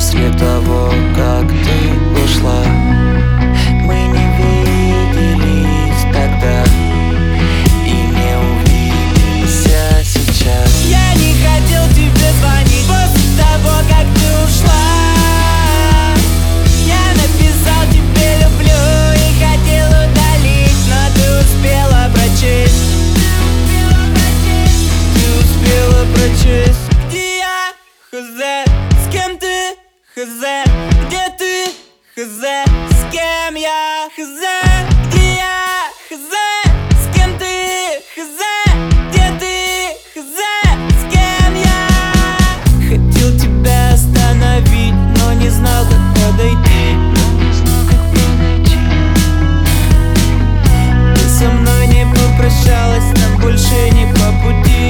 После того, как ты ушла, мы не виделись тогда и не увидимся сейчас. Я не хотел тебе звонить после того, как ты ушла. Я написал тебе люблю и хотел удалить, но ты успела прочесть. Ты успела прочесть. Где я? Хз. С кем ты? Хз. Где ты? Хз. С кем я? Хз. Где я? Хз. С кем ты? Хз. Где ты? Хз. С кем я? Хотел тебя остановить, но не знал, как подойти. Ты со мной не попрощалась, нам больше не по пути.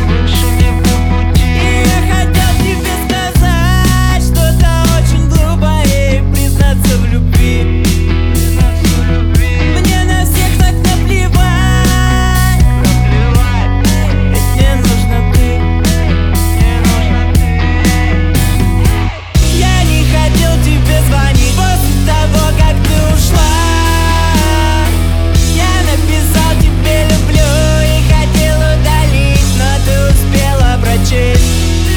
И я хотел тебе сказать что-то очень глупое и признаться в любви. Мне на всех так наплевать, ведь мне нужна ты. Я не хотел тебе звонить после того, как ты ушла. Я написал тебе люблю и хотел удалить, но ты успела прочесть.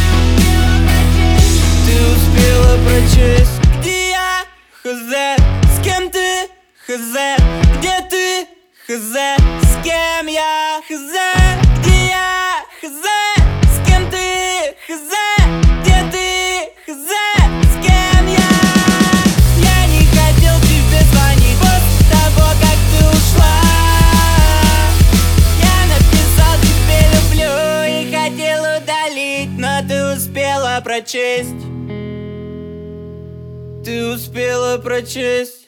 Ты успела прочесть. Где я? Хз. С кем ты? Хз. Где ты? Хз. С кем я? Хз. Где я? Хз. С кем ты? Хз. Где ты? Хз. С кем я? Я не хотел тебе звонить после того, как ты ушла. Я написал тебе люблю и хотел удалить, но ты успела прочесть. Ты успела прочесть.